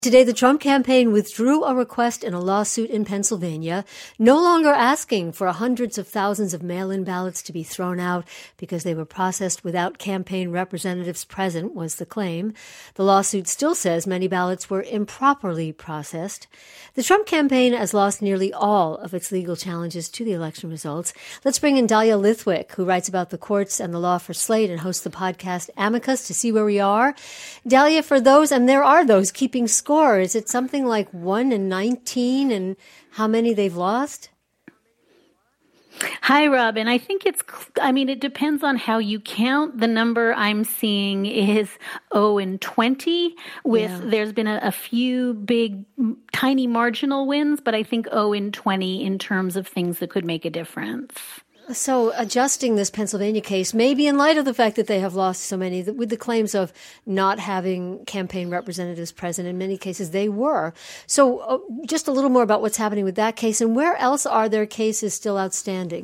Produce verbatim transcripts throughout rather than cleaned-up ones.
Today, the Trump campaign withdrew a request in a lawsuit in Pennsylvania, no longer asking for hundreds of thousands of mail-in ballots to be thrown out because they were processed without campaign representatives present, was the claim. The lawsuit still says many ballots were improperly processed. The Trump campaign has lost nearly all of its legal challenges to the election results. Let's bring in Dahlia Lithwick, who writes about the courts and the law for Slate and hosts the podcast Amicus, to see where we are. Dahlia, for those, and there are those keeping score, is it something like one in nineteen and how many they've lost? Hi, Robin. I think it's, I mean, it depends on how you count. The number I'm seeing is zero in twenty with, yeah. There's been a, a few big, tiny marginal wins, but I think zero in twenty in terms of things that could make a difference. So adjusting this Pennsylvania case, maybe in light of the fact that they have lost so many, with the claims of not having campaign representatives present, in many cases they were. So uh, just a little more about what's happening with that case, and where else are there cases still outstanding?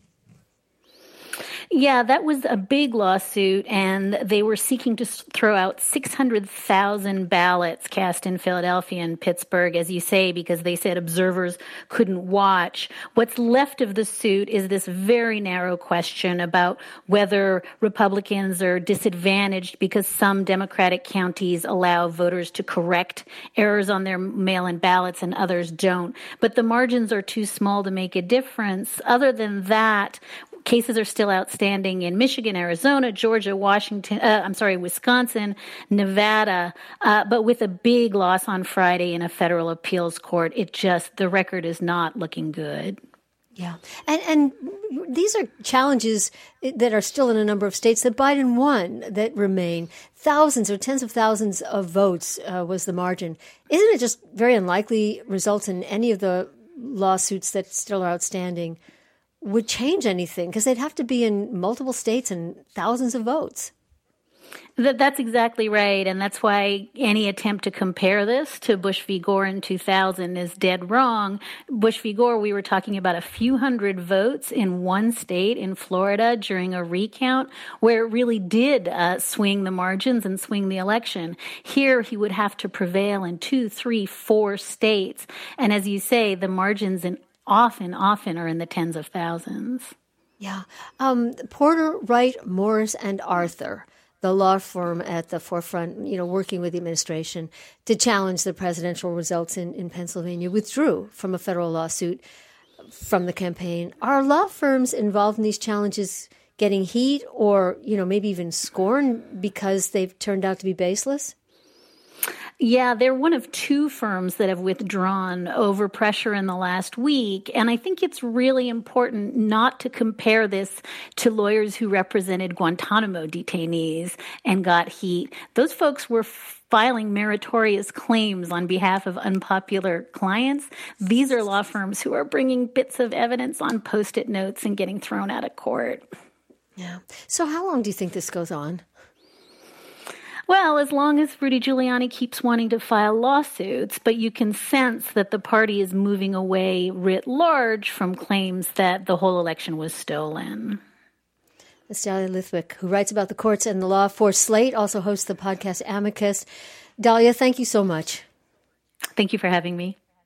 Yeah, that was a big lawsuit, and they were seeking to throw out six hundred thousand ballots cast in Philadelphia and Pittsburgh, as you say, because they said observers couldn't watch. What's left of the suit is this very narrow question about whether Republicans are disadvantaged because some Democratic counties allow voters to correct errors on their mail-in ballots and others don't. But the margins are too small to make a difference. Other than that, cases are still outstanding in Michigan, Arizona, Georgia, Washington, uh, I'm sorry, Wisconsin, Nevada, uh, but with a big loss on Friday in a federal appeals court, it just, the record is not looking good. Yeah. And, and these are challenges that are still in a number of states that Biden won that remain. Thousands or tens of thousands of votes uh, was the margin. Isn't it just very unlikely results in any of the lawsuits that still are outstanding would change anything, because they'd have to be in multiple states and thousands of votes? That, that's exactly right. And that's why any attempt to compare this to Bush v. Gore in two thousand is dead wrong. Bush v. Gore, we were talking about a few hundred votes in one state in Florida during a recount where it really did uh, swing the margins and swing the election. Here, he would have to prevail in two, three, four states. And as you say, the margins in often, often are in the tens of thousands. Yeah. Um, Porter, Wright, Morris, and Arthur, the law firm at the forefront, you know, working with the administration to challenge the presidential results in, in Pennsylvania, withdrew from a federal lawsuit from the campaign. Are law firms involved in these challenges getting heat or, you know, maybe even scorn because they've turned out to be baseless? Yeah, they're one of two firms that have withdrawn over pressure in the last week. And I think it's really important not to compare this to lawyers who represented Guantanamo detainees and got heat. Those folks were filing meritorious claims on behalf of unpopular clients. These are law firms who are bringing bits of evidence on Post-it notes and getting thrown out of court. Yeah. So how long do you think this goes on? Well, as long as Rudy Giuliani keeps wanting to file lawsuits, but you can sense that the party is moving away writ large from claims that the whole election was stolen. That's Dahlia Lithwick, who writes about the courts and the law for Slate, also hosts the podcast Amicus. Dahlia, thank you so much. Thank you for having me.